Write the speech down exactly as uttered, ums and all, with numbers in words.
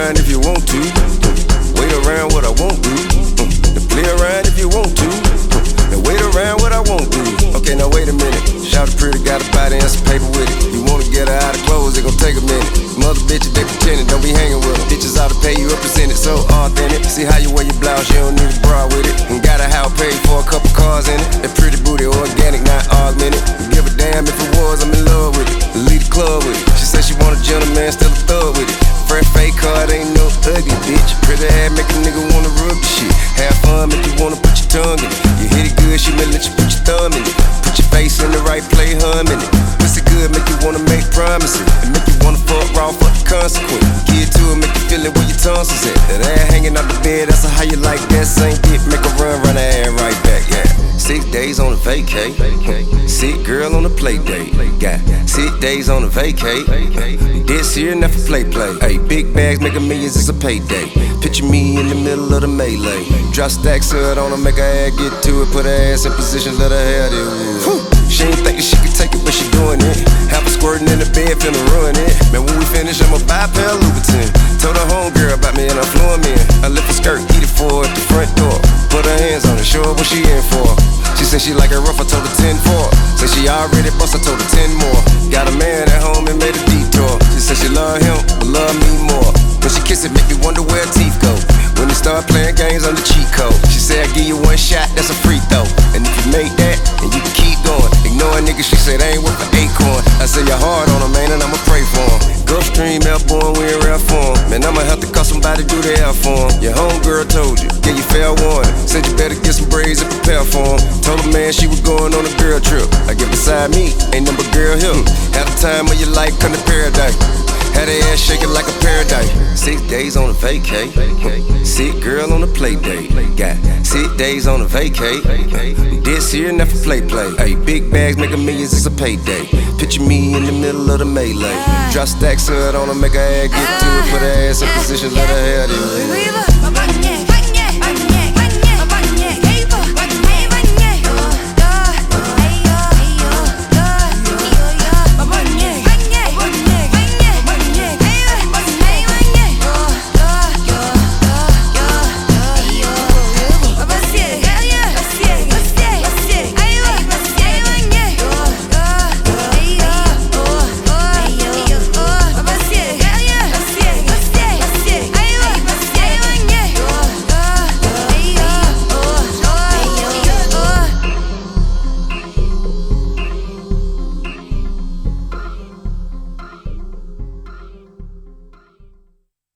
around if you want to. Wait around what I won't do. To play around if you want to. And wait around what I won't do. Okay, now wait a minute. Shout pretty, got a body and some paper with it. You wanna get her out of clothes, it gon' take a minute. Mother bitches, they pretending, don't be hanging with them. Bitches ought to pay you a percentage, so authentic. See how you wear your blouse, you don't need a bra with it. And got a house paid for a couple cars in it. That pretty booty, organic, not augmented. Give a damn if it was, I'm in love with it. Lead the club with it. She said she want a gentleman, still a thug with it. Fresh fake card, ain't no ugly bitch. Pretty ass make a nigga wanna rub the shit. Have fun, make you wanna put your tongue in it. You hit it good, she may let you put your thumb in it. Put your face in the right play, hum in it. Pussy good, make you wanna make promises. And make you wanna fuck raw, fuck the consequence. Get to it, make you feel it where your tonsils at. That ass hanging out the bed, that's how you like that. Same dick, make a run, run that ass right back, yeah. Six days on a vacay. Sick girl on a play date. Got six days on a vacay. This year, not for play play. Hey, big bags making millions, it's a payday. Picture me in the middle of the melee. Drop stacks hood on her, make her ass get to it. Put her ass in position, let her have it. Whew. She ain't thinking she could take it, but she doing it. Have her squirting in the bed, finna ruin it. Man, when we finish, I'ma buy a pair of Louboutin. Told her homegirl about me and I flew him in. I lift her skirt, eat it for her at the front door. Put her hands on it, show her what she in for. She said she like it rough, I told her ten four. Said she already bust, I told her ten more. Got a man at home and made a detour. She said she love him, but love me more. When she kiss it, make me wonder where her teeth go. When they start playing games on the cheat code. She said I give you one shot, that's a free throw. And if you make that, then you can keep going. Ignore a nigga, she said I ain't worth an acorn. I said you're hard on him, man, and I'ma pray for him. Gulfstream, airborne, we in rare form. Man, I'ma have to call somebody to do the air for him. Your homegirl told you, yeah, you fair warning. Said you better get some braids and prepare for him. Told her man she was going on a girl trip. I get beside me, ain't number girl here. Had a time of your life, come to paradise. Had her ass shaking like a paradise. Six days on a vacay. Sick girl on a play date. Got six days on a vacay. This year, not for play play. Hey, big bags making millions, it's a payday. Picture me in the middle of the melee. Drop stacks hood on her, make her ass get to it. Put her ass in position, let her have it.